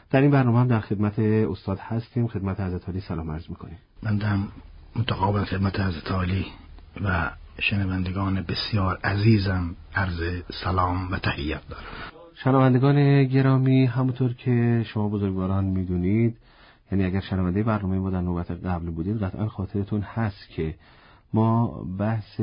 در این برنامه هم در خدمت استاد هستیم. خدمت حضرت عالی سلام عرض می‌کنیم. بنده متقابل خدمت حضرت عالی و شنوندگان بسیار عزیزم عرض سلام و تحیت دارم. شنوندگان گرامی، همونطور که شما بزرگواران میدونید، یعنی اگر شنونده برنامه ما در نوبت قبل بودید قطعا خاطرتون هست که ما بحث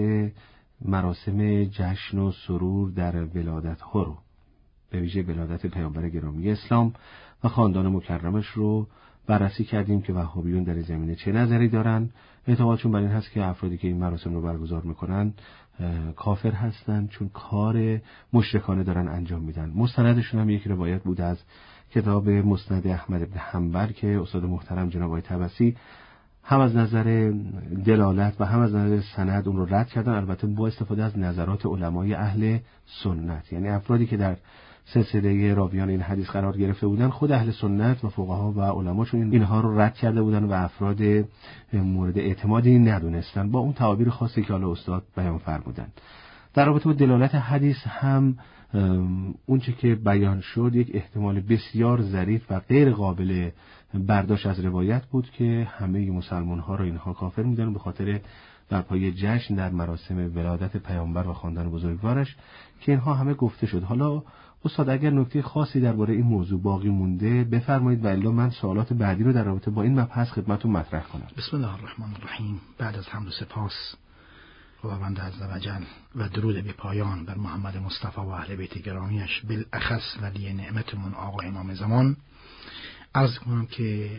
مراسم جشن و سرور در ولادت ها رو، به ویژه ولادت پیامبر گرامی اسلام و خاندان مکرمش رو بررسی کردیم که وهابیون در زمینه چه نظری دارن. اعتقادشون بر این هست که افرادی که این مراسم رو برگزار میکنن کافر هستن، چون کار مشرکانه دارن انجام میدن. مستندشون هم یک روایت بود از کتاب مسند احمد بن حنبل که استاد محترم جناب آقای طبسی هم از نظر دلالت و هم از نظر سند اون رو رد کردن، البته با استفاده از نظرات علمای اهل سنت، یعنی افرادی که در سلسله راویان این حدیث قرار گرفته بودن خود اهل سنت و فقها و علماشون اینها رو رد کرده بودن و افراد مورد اعتمادی ندونستن، با اون تعابیر خاصی که حالا استاد بیان فرمودن. در رابطه با دلالت حدیث هم اون چه که بیان شد یک احتمال بسیار ظریف و غیر قابل برداشت از روایت بود که همه مسلمان ها رو اینها کافر میدونن به خاطر برپای جشن در مراسم ولادت پیامبر و خاندان بزرگوارش که اینها همه گفته شد. حالا استاد اگر نکته خاصی درباره این موضوع باقی مونده بفرمایید و الا من سوالات بعدی رو در رابطه با این مبحث خدمتتون مطرح کنم. بسم الله الرحمن الرحیم. بعد از حمد و سپاس خداوند عزوجل و درود بی پایان بر محمد مصطفی و اهل بیت گرامیش، بالاخص ولی نعمتمون آقا امام زمان، عرض کنم که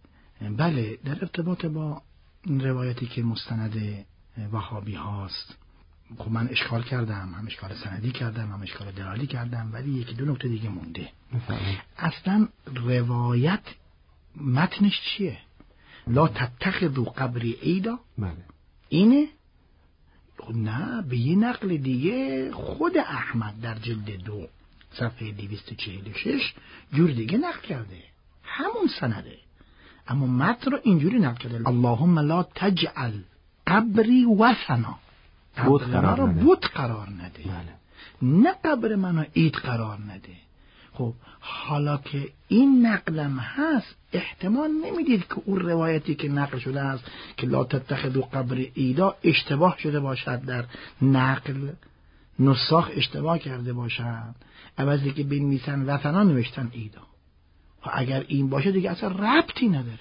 بله، در ارتباط با این روایتی که مستند وهابی هاست، خب من اشکال کردم، هم اشکال سندی کردم، هم اشکال دلالی کردم، ولی یکی دو نکته دیگه مونده. اصلا روایت متنش چیه؟ لا تتخذوا قبری عیدا. بله. اینه؟ نه، به یه نقل دیگه خود احمد در جلد 2 صفحه 246 جور دیگه نقل کرده، همون سنده، اما متن رو اینجوری نقل کرده: اللهم لا تجعل قبری وثنا، قبر من رو بت قرار نده. نه قبر منو عید قرار نده. خب حالا که این نقلم هست، احتمال نمیدید که اون روایتی که نقل شده است که لا تتخذوا قبر عیدا اشتباه شده باشد، در نقل نساخ اشتباه کرده باشند، عوضی که بنویسن وطنا نوشتن عیدا. و اگر این باشه دیگه اصلا ربطی نداره.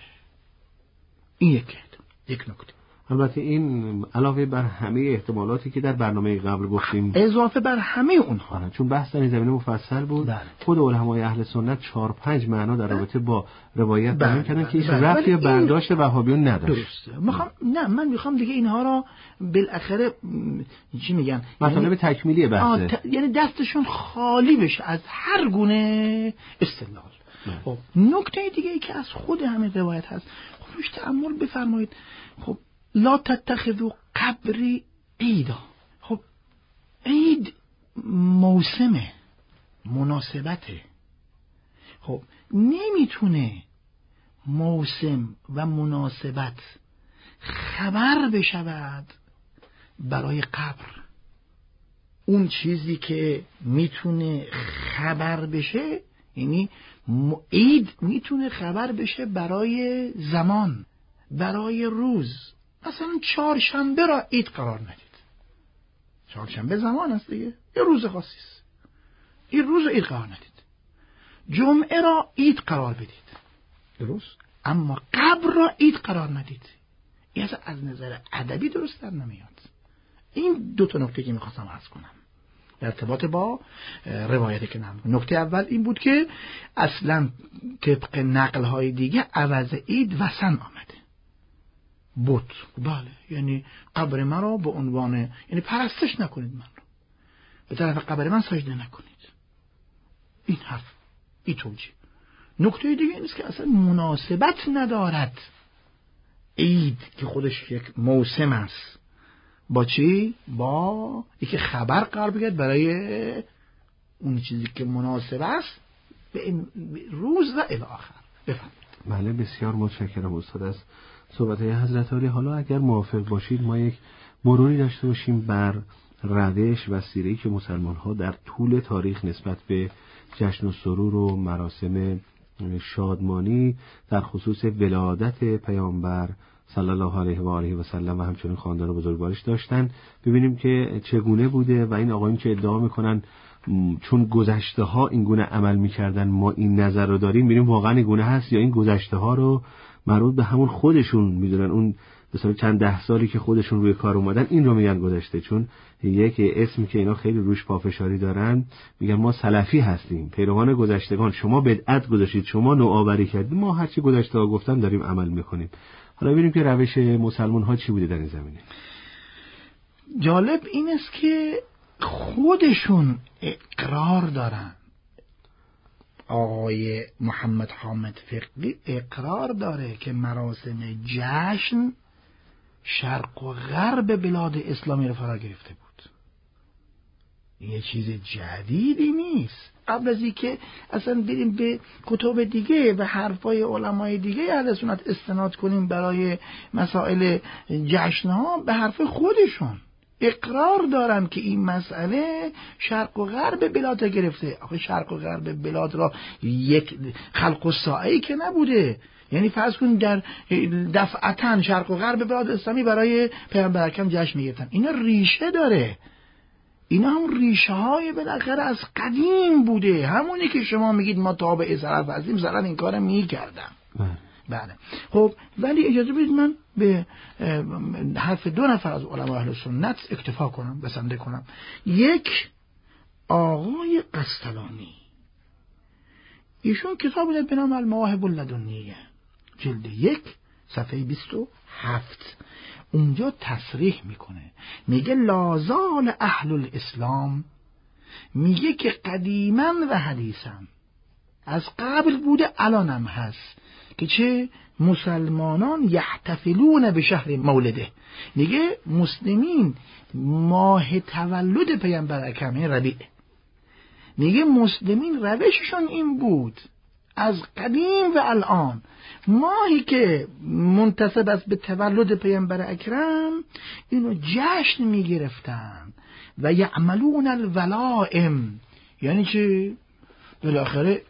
این یک نکته. البته این علاوه بر همه احتمالاتی که در برنامه قبل گفتیم، اضافه بر همه اونها، چون بحث در این زمینه مفصل بود. بله. خود علمای اهل سنت 4-5 معنا در رابطه با روایت بیان کردن که هیچ ربطی به برداشت وهابیون نداشت. درسته. من میخوام دیگه اینها را بالاخره چی میگن، مطالب تکمیلی بحثه، یعنی دستشون خالی بشه از هر گونه استدلال. خب نکته دیگه ای که از خود همین روایت هست، خب روش تأمل بفرمایید. خب لا تتخذوا قبری عیدا. خب عید موسمه، مناسبته. خب نمیتونه موسم و مناسبت خبر بشود برای قبر. اون چیزی که میتونه خبر بشه، یعنی عید میتونه خبر بشه برای زمان، برای روز. مثلا چهارشنبه را عید قرار ندید. چهارشنبه زمان است دیگه، یه روز خاصی است، این روز عید قرار ندید. جمعه را عید قرار بدید، درست، اما قبر را عید قرار ندید. این اصلا از نظر ادبی درست در نمیاد. این دو تا نکته که میخواستم عرض کنم در ارتباط با روایتی که نکته اول این بود که اصلا طبق نقل های دیگه عوض عید وثن آمده، بت. بله، یعنی قبر من رو به عنوان، یعنی پرستش نکنید، من رو به طرف قبر من سجده نکنید. این حرف، این توجیه. نکته دیگه این است که اصلا مناسبت ندارد عید که خودش یک موسم است با چی؟ با اینکه خبر قرار بگیرد برای اون چیزی که مناسب است به این روز و الی آخر. بفرمایید. بله، بسیار متشکرم استاد از صحبت حضرت عالی. حالا اگر موافق باشید ما یک مروری داشته باشیم بر روش و سیره‌ای که مسلمان ها در طول تاریخ نسبت به جشن و سرور و مراسم شادمانی در خصوص ولادت پیامبر صلی الله علیه و آله و سلم و همچنین خاندان بزرگوارش داشتن. ببینیم که چگونه بوده و این آقایون که ادعا میکنن چون گذشته ها این گونه عمل میکردن ما این نظر رو داریم، ببینیم واقعا این گونه هست یا این گذشته ها رو مربوط به همون خودشون میدونن، اون مثلا چند ده سالی که خودشون روی کار اومدن این رو میگن گذشته. چون یک اسمی که اینا خیلی روش پافشاری دارن، میگن ما سلفی هستیم، پیروان گذشتگان، شما بدعت گذاشتید، شما نوآوری کردید، ما هرچی گذشته ها گفتن داریم عمل میکنیم. حالا ببینیم که روش مسلمان ها چی بوده در این زمینه. جالب این است که خودشون اقرار دارن، آقای محمد حامد فقی اقرار داره که مراسم جشن شرق و غرب بلاد اسلامی رو فرا گرفته بود. یه چیز جدیدی نیست. قبل از اینکه اصلا بریم به کتب دیگه و حرفای علمای دیگه اهل سنت استناد کنیم برای مسائل جشنها، به حرف خودشون اقرار دارن که این مسئله شرق و غرب بلاد گرفته. آخه شرق و غرب بلاد را یک خلق الساعه‌ای که نبوده. یعنی فرض کن در دفعتاً شرق و غرب بلاد اسلامی برای پیامبر اکرم جشن میگرفتن. اینا ریشه داره. اینا هم ریشه های بالاخره از قدیم بوده. همونی که شما میگید ما تابع سلف هستیم، سلف این کارو میکردن. بله. خب ولی اجازه بدید من به حرف دو نفر از علمای اهل سنت اکتفا کنم، بسنده کنم. یک، آقای قسطلانی، ایشون کتاب داره به نام المواهب اللدنیه، جلد 1 صفحه 27. اونجا تصریح میکنه، میگه لازال اهل الاسلام، میگه که قدیما و حدیثا، از قبل بوده الانم هست، که چه مسلمانان یحتفلون به شهر مولده. میگه مسلمین ماه تولد پیامبر اکرم ربیع، میگه مسلمین روششون این بود از قدیم و الان، ماهی که منتسب است به تولد پیامبر اکرم اینو جشن میگرفتن و یعملون الولائم، یعنی چه؟ بالاخره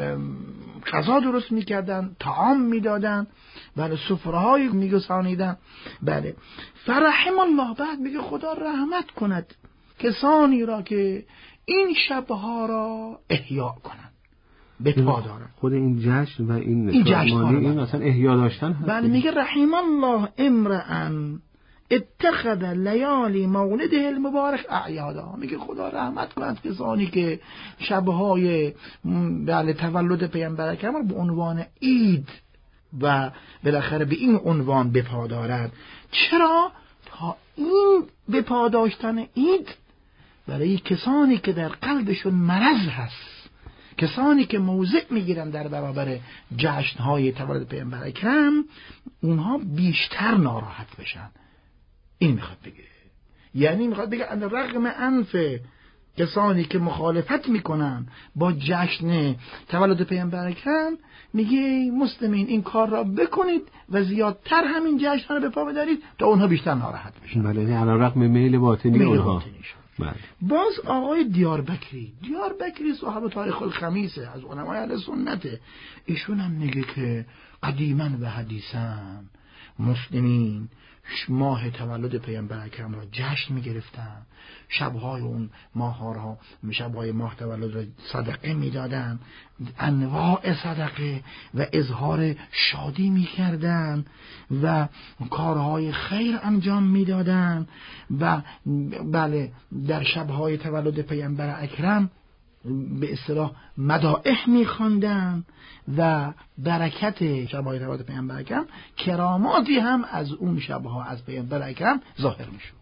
غذا درست میکردن، طعام میدادن، بله، سفره‌های میگسانیدن. بله، فرحم الله، بعد میگه خدا رحمت کند کسانی را که این شبها را احیا کنند، به پا دارن. خود این جشن و این جشن این اصلا احیا داشتن هست. بله، میگه رحم الله امرأ اتخذ لیالی مولده المبارک اعیادا، میگه خدا رحمت کند کسانی که شبهای بله تولد پیامبر اکرم به عنوان عید و بالاخره به این عنوان بپا دارد. چرا؟ تا این بپا داشتن عید برای کسانی که در قلبشون مرض هست، کسانی که موضع میگیرن در برابر جشنهای تولد پیامبر اکرم، اونها بیشتر ناراحت بشن. این میخواد بگه، یعنی میخواد بگه ان رغم انف کسانی که مخالفت میکنن با جشن تولد پیامبر اکرم، میگه مسلمین این کار را بکنید و زیادتر همین جشن را به پا بدارید تا اونها بیشتر ناراحت بشن. بله، یعنی علی رغم میل باطنی اونها. بله. باز آقای دیاربکری صاحب تاریخ الخمیسه، از علمای اهل سنته، ایشون هم میگه که قدیما و حدیثا مسلمین ماه تولد پیامبر اکرم را جشن میگرفتن، شبهای اون ماه‌ها، شبهای ماه تولد را صدقه میدادن، انواع صدقه و اظهار شادی میکردن و کارهای خیر انجام میدادن و بله در شبهای تولد پیامبر اکرم به اصطلاح مدائح میخواندن و برکت شبهای تولد پیامبر اکرم، کراماتی هم از اون شبها از پیامبر اکرم ظاهر میشد.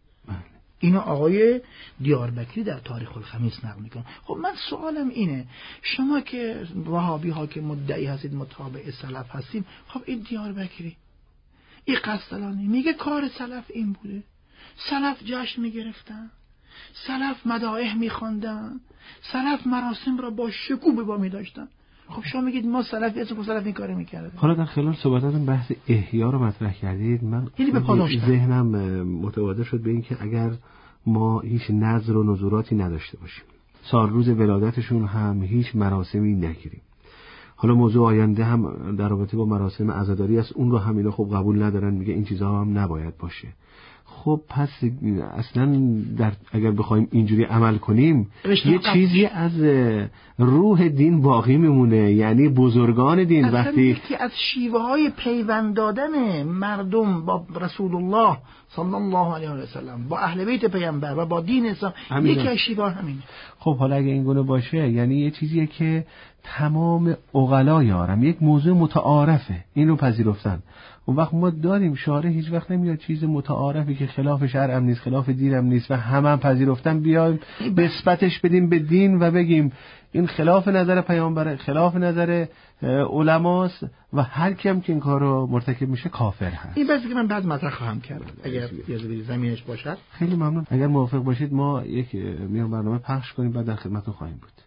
اینو آقای دیاربکری در تاریخ الخمیس نقل میکنه. خب من سوالم اینه، شما که وهابی ها که مدعی هستید متابع سلف هستیم، خب این دیاربکری، این قسطلانی میگه کار سلف این بوده، سلف جشن میگرفتن، سلف مدائح میخواندن، سلف مراسم را با شکوه به پا میداشتن. خب شما میگید ما سلفی هستیم، سلف این کارو میکرده. حالا در خلال صحبتاتون بحث احیا رو مطرح کردید، من یعنی به پا داشتن ذهنم متبادر شد به این که اگر ما هیچ نذر و نذوراتی نداشته باشیم، سال روز ولادتشون هم هیچ مراسمی نگیریم، حالا موضوع آینده هم در رابطه با مراسم عزاداری است، اون رو هم اینا خب قبول ندارن، میگه این چیزها هم نباید باشه. خب پس اصلا اگر بخوایم اینجوری عمل کنیم یه چیزی از روح دین باقی میمونه، یعنی بزرگان دین وقتی یکی از شیوه های پیوند دادن مردم با رسول الله صلی الله علیه و سلم، با اهل بیت پیامبر و با دین اسلام، یکی از شیوه همینه. خب حالا اگه این گونه باشه یعنی یه چیزیه که تمام عقلا یارم، یک موضوع متعارفه، اینو پذیرفتن. اون وقت ما داریم شارع هیچ وقت نمیاد چیز متعارفی که خلاف شرع هم نیست، خلاف دین هم نیست و هم پذیرفتن بیایم نسبتش بدیم به دین و بگیم این خلاف نظر پیامبره، خلاف نظر علماست و هر کیم که این کارو مرتکب میشه کافر هست. این بحثی که من بعد مطرح خواهم کرد اگر زمینش باشد. خیلی ممنون. اگر موافق باشید ما یک میان برنامه پخش کنیم، بعد در خدمتتون خواهیم بود.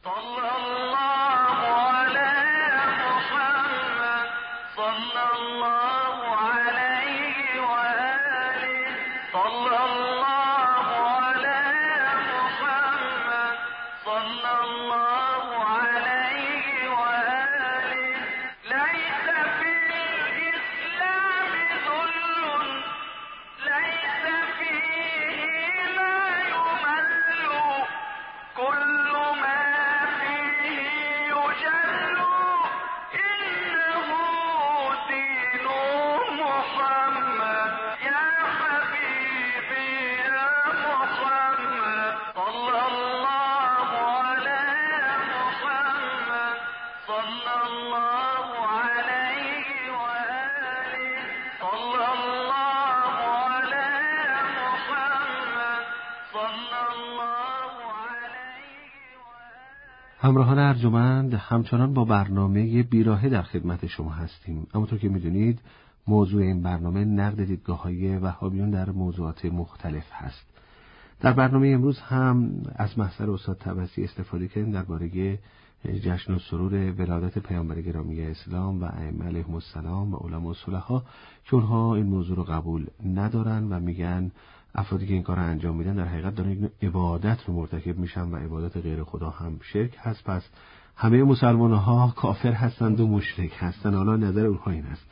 همراهان ارجمند، همچنان با برنامه بیراهه در خدمت شما هستیم. همونطور که میدونید موضوع این برنامه نقد دیدگاه‌های وهابیون در موضوعات مختلف هست. در برنامه امروز هم از محضر استاد طبسی استفاده کردیم درباره جشن و سرور ولادت پیامبر گرامی اسلام و ائمه علیهم السلام و علما و صلحا که اونها این موضوع رو قبول ندارن و میگن افرادی که این کار رو انجام میدن در حقیقت دارن یک عبادت رو مرتکب میشن و عبادت غیر خدا هم شرک هست، پس همه مسلمان‌ها کافر هستند و مشرک هستند. حالا نظر اونها این است.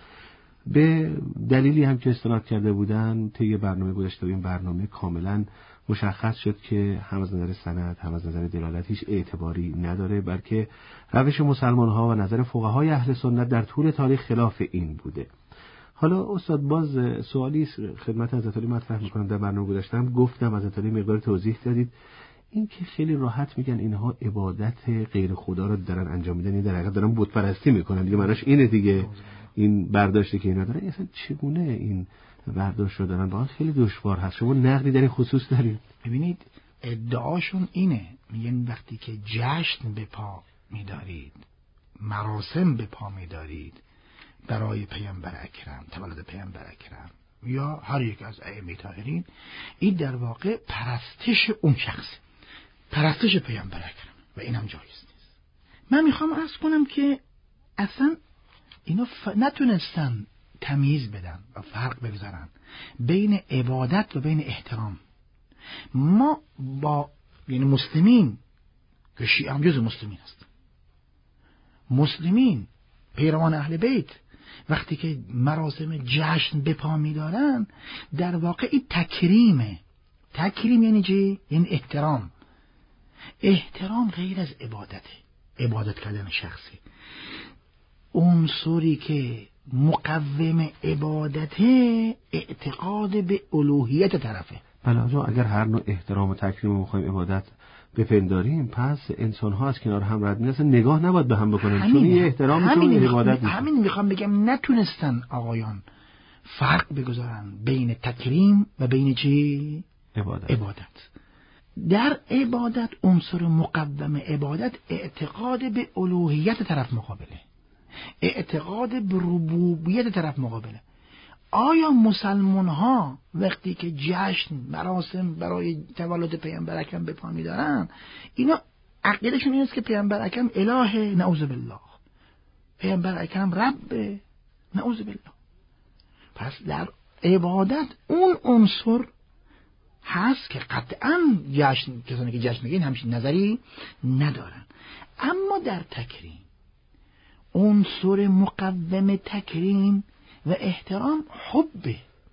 به دلیلی هم که استناد کرده بودن طی برنامه گذشته، این برنامه کاملا مشخص شد که هم از نظر سند هم از نظر دلالت هیچ اعتباری نداره، بلکه روش مسلمان‌ها و نظر فقهای اهل سنت در طول تاریخ خلاف این بوده. حالا استاد باز سوالی خدمت حضرت علی مطرح میکنم. در برنامه گذاشتم گفتم حضرت علی مقدار توضیح دادید، این که خیلی راحت میگن اینها عبادت غیر خدا رو دارن انجام میدن، این در حقیقت دارن بت پرستی میکنن دیگه، معناش اینه دیگه. این برداشتی که اینا دارن اصلا چگونه این برداشت رو دارن؟ واقعا خیلی دشوار هست. شما نقدی در این خصوص دارید؟ ببینید ادعاشون اینه، میگن وقتی که جشن به پا میدارید، مراسم به پا میدارید برای پیامبر اکرم، تولد پیامبر اکرم یا هر یک از ائمه طاهرین، این در واقع پرستش اون شخص، پرستش پیامبر اکرم و این هم جایز نیست. من میخوام عرض کنم که اصلا اینا نتونستن تمیز بدن و فرق بگذارن بین عبادت و بین احترام. ما با یعنی مسلمین که شیعه هم جز مسلمین هست، مسلمین پیروان اهل بیت وقتی که مراسم جشن به پا می‌دارن در واقع این تکریمه. تکریم یعنی چی؟ یعنی احترام. احترام غیر از عبادته، عبادت کردن شخصی. عنصری که مقوم عبادته اعتقاد به الوهیت طرفه. بله، اگر هر نوع احترام و تکریم رو بخوایم عبادت بپنداریم، پس انسان ها از کنار هم رد میشن، نگاه نباید به هم بکنن، چون یه احترام چون عبادت میشه. همین میخوام بگم نتونستن آقایان فرق بگذارن بین تکریم و بین چی؟ عبادت. در عبادت عنصر مقوم عبادت اعتقاد به الوهیت طرف مقابله، اعتقاد به ربوبیت طرف مقابله. آیا مسلمان ها وقتی که جشن مراسم برای تولد پیامبر اکرم به پا می‌دارن، اینا عقیدهشون این است که پیامبر اکرم اله، نعوذ بالله، پیامبر اکرم رب، نعوذ بالله؟ پس در عبادت اون عنصر هست که قطعا جشن، کسانی که جشن میگن همچین نظری ندارن. اما در تکریم عنصر مقوم تکریم و احترام حبه،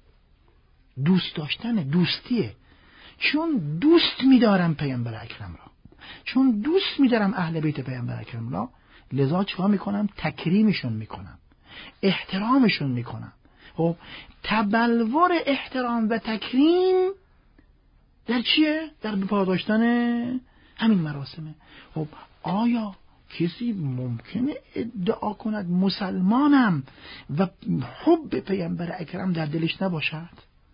دوست داشتن، دوستیه. چون دوست می‌دارم پیامبر اکرم را، چون دوست می‌دارم اهل بیت پیامبر اکرم را، لذا چیکار میکنم؟ تکریمشون میکنم، احترامشون میکنم. خب تبلور احترام و تکریم در چیه؟ در بپا داشتن همین مراسمه. خب آیا کسی ممکنه ادعا کند مسلمانم و حب پیامبر اکرم در دلش نباشد؟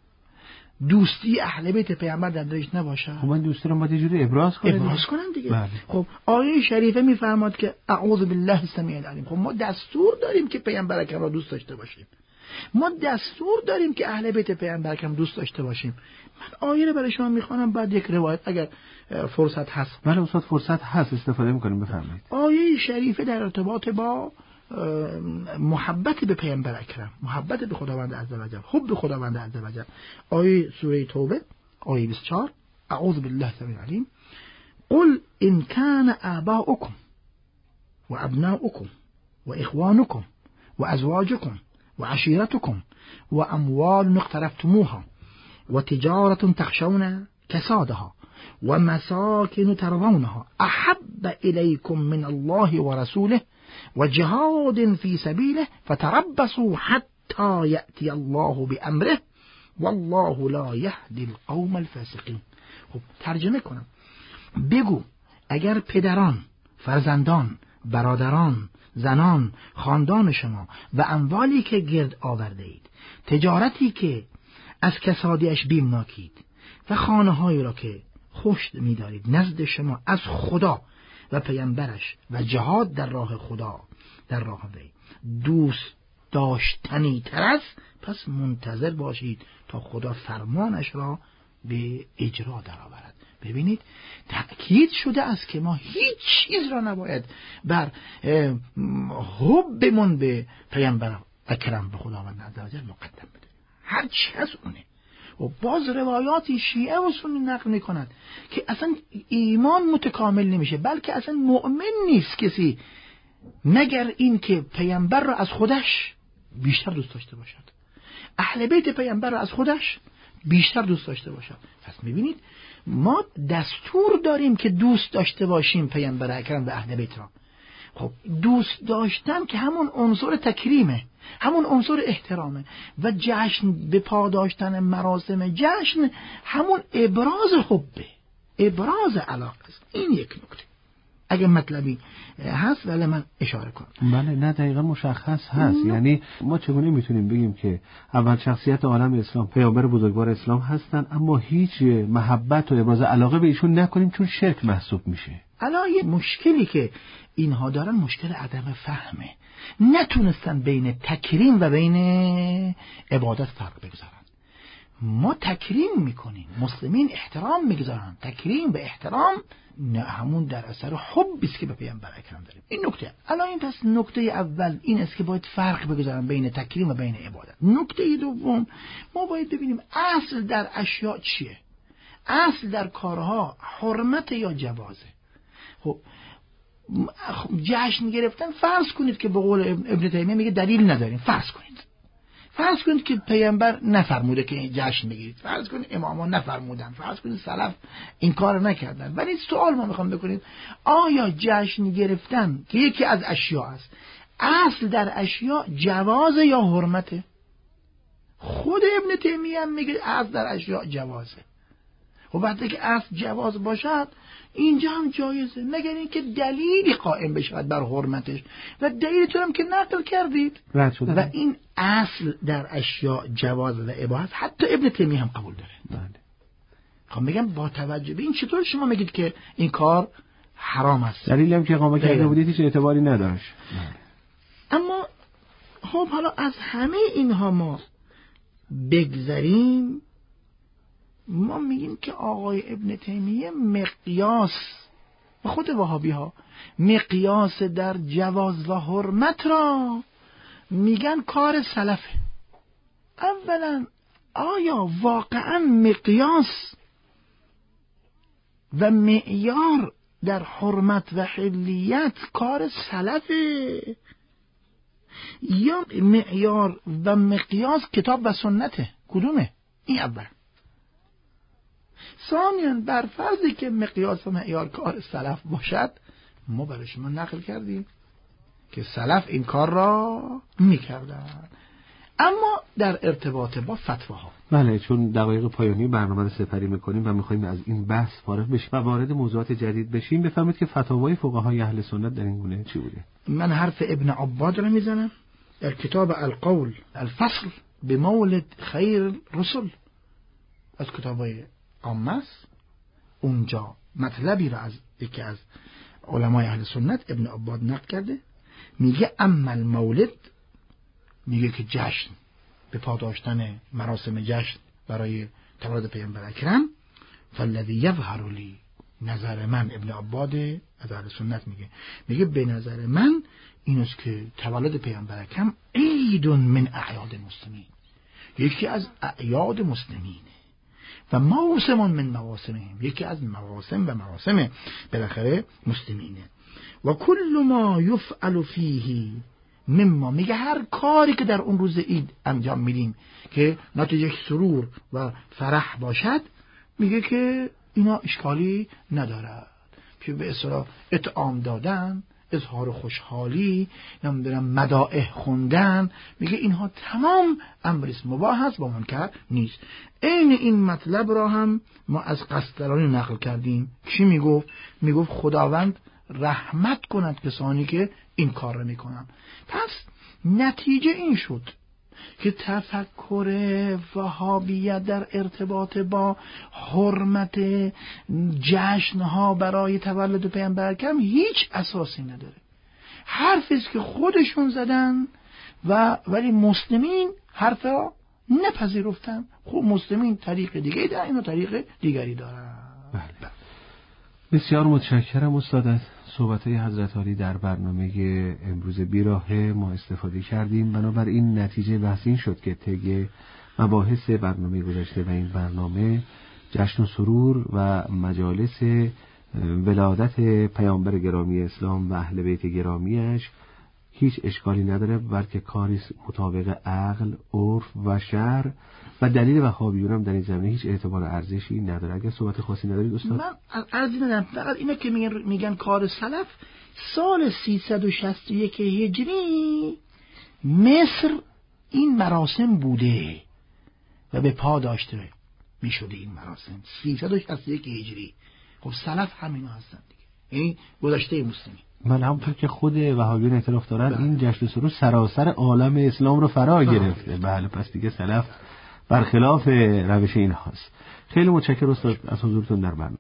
دوستی اهل بیت پیامبر در دلش نباشد؟ خب من دوستی رو باید یه جوری ابراز کنم دیگه. بله. خب آیه شریفه میفرماد که اعوذ بالله السمیع العلیم. خب ما دستور داریم که پیامبر اکرم را دوست داشته باشیم، ما دستور داریم که اهل بیت پیامبر اکرم دوست داشته باشیم. من آیه رو برای شما میخوانم، بعد یک روایت اگر فرصت هست. بله استاد فرصت هست استفاده میکنیم، بفرمایید. آیه شریفه در ارتباط با محبت به پیامبر اکرم، محبت به خداوند عزوجل، حب خداوند عزوجل. آیه سوره توبه آیه 24 اعوذ بالله السمیع العلیم قل ان كان آباؤكم وابناؤكم واخوانكم وازواجكم وعشيرتكم واموال اقترفتموها وتجارة تخشون كسادها ومساكن ترضونها احب اليكم من الله ورسوله وجهاد في سبيله فتربصوا حتى يأتي الله بأمره والله لا يهدي القوم الفاسقين. خب ترجمه کنم. بگو اگر پدران، فرزندان، برادران، زنان، خاندان شما و اموالی که گرد آورده اید، تجارتی که از کسادیش بیمناکید و خانه‌هایی را که خوش می‌دارید نزد شما از خدا و پیامبرش و جهاد در راه خدا، در راه وی دوست داشتنی تر است، پس منتظر باشید تا خدا فرمانش را به اجرا درآورد. ببینید تأکید شده است که ما هیچ چیز را نباید بر حبمون به پیامبر اکرم به خداوند عزوجل مقدم بدیم، هر چی از اونه. و باز روایاتی شیعه و سنی نقل می‌کند که اصلا ایمان متکامل نمیشه، بلکه اصلا مؤمن نیست کسی مگر این که پیامبر را از خودش بیشتر دوست داشته باشد، اهل بیت پیامبر را از خودش بیشتر دوست داشته باشد. پس می‌بینید ما دستور داریم که دوست داشته باشیم پیامبر اکرم و اهل بیت را. خب دوست داشتن که همون عنصر تکریمه، همون عنصر احترامه، و جشن به پا داشتن مراسم جشن همون ابراز حبه، ابراز علاقه است. این یک نکته اگه مطلبی هست ولی من اشاره کنم. بله نه دقیقا مشخص هست. یعنی ما چگونه میتونیم بگیم که اول شخصیت عالم اسلام پیامبر بزرگوار اسلام هستن اما هیچ محبت و ابراز علاقه به ایشون نکنیم چون شرک محسوب میشه؟ الان یه مشکلی که اینها دارن مشکل عدم فهمه، نتونستن بین تکریم و بین عبادت فرق بگذارن. ما تکریم میکنیم، مسلمین احترام میگذارن، تکریم به احترام نه همون در اثر حبی است که به پیامبر اکرم داریم. این نکته. الان این پس نکته اول این است که باید فرق بگذارن بین تکریم و بین عبادت. نکته دوم ما باید ببینیم اصل در اشیاء چیه؟ اصل در کارها حرمت یا جوازه. خب جشن گرفتن فرض کنید که به قول ابن تیمیه میگه دلیل نداریم، فرض کنید که پیامبر نفرموده که جشن بگیرید، فرض کنید امامان نفرمودن، فرض کنید سلف این کار نکردن، ولی سوال ما میخوام بکنید آیا جشن گرفتن که یکی از اشیاء است اصل در اشیاء جواز یا حرمته؟ خود ابن تیمیه هم میگه اصل در اشیاء جوازه. و وقتی که اصل جواز باشد اینجا هم جایزه، مگر اینکه دلیلی قائم بشود بر حرمتش و دلیلتون هم که نقل کردید و این اصل در اشیاء جواز و اباحت حتی ابن تیمیه هم قبول داره. بله. خب میگم با توجه به این چطور شما میگید که این کار حرام است؟ دلیلی هم که اقامه کرده بودید هیچ اعتباری نداشت. اما خب حالا از همه اینها ما بگذریم، ما میگیم که آقای ابن تیمیه مقیاس و خود وهابی ها مقیاس در جواز و حرمت را میگن کار سلفه. اولا آیا واقعا مقیاس و معیار در حرمت و حلیت کار سلفه یا معیار و مقیاس کتاب و سنته؟ کدومه؟ این اول. ثانیاً بر فرضی که مقیاس و معیار کار سلف باشد، ما برای شما نقل کردیم که سلف این کار را میکردن. اما در ارتباط با فتواها، بله، چون دقایق پایانی برنامه رو سپری میکنیم و میخوایم از این بحث فارغ بشیم و وارد موضوعات جدید بشیم، بفهمید که فتاوای فقهای اهل سنت در این گونه چی بوده. من حرف ابن عباد رو میزنم در کتاب القول الفصل به مولد خیر رسول از کتابای عامه است. اونجا مطلبی را از یکی از علمای اهل سنت ابن عباد نقل کرده، میگه اما المولد، میگه که جشن، به پا داشتن مراسم جشن برای تولد پیامبر اکرم، فالذی یظهر لی، نظر من، ابن عباد از اهل سنت میگه به نظر من این است که تولد پیامبر اکرم عید من اعیاد المسلمین، یکی از اعیاد مسلمینه، و موسم من مواسمهم، یکی از مواسم و مواسم بالاخره مسلمینه. و کل ما یفعل فیه مما، میگه هر کاری که در اون روز عید انجام میدیم که نتیجه سرور و فرح باشد، میگه که اینا اشکالی ندارد. که به اصطلاح اطعام دادن، اظهار خوشحالی، نمیدونم مدائح خوندن، میگه اینها تمام امر مباح است، با منکر نیست. عین این مطلب را هم ما از قسطلانی نقل کردیم. کی میگفت خداوند رحمت کند کسانی که این کار را میکنن. پس نتیجه این شد که تفکر وهابیت در ارتباط با حرمت جشنها برای تولد پیامبر اکرم هیچ اساسی نداره. حرفی است که خودشون زدن ولی مسلمین حرف را نپذیرفتن. خب مسلمین طریق دیگری دارن، اینا طریق دیگری دارن. بله. بسیار متشکرم استاد از صحبت‌های حضرت عالی در برنامه امروز بیراهه ما استفاده کردیم. بنابراین نتیجه بحث این شد که طی مباحث برنامه گذشته و این برنامه جشن و سرور و مجالس ولادت پیامبر گرامی اسلام و اهل بیت گرامیش هیچ اشکالی نداره، بلکه کاری مطابق عقل، عرف و شرع و دلیل وهابیون هم در این زمینه هیچ اعتبار ارزشی نداره. اگر صحبت خاصی ندارید استاد؟ من عرضی ندارم، فقط اینا که میگن کار سلف، سال 361 هجری مصر این مراسم بوده و به پا داشته میشده این مراسم. 361 هجری. خب سلف همینا هستن دیگه، یعنی گذشته مسلمین. من همونطور که خود وهابیون اعتراف دارن این جشن سرور سراسر عالم اسلام رو فرا گرفته. بله، پس دیگه سلف برخلاف روش این هاست. خیلی متشکرم استاد از حضورتون در برنامه.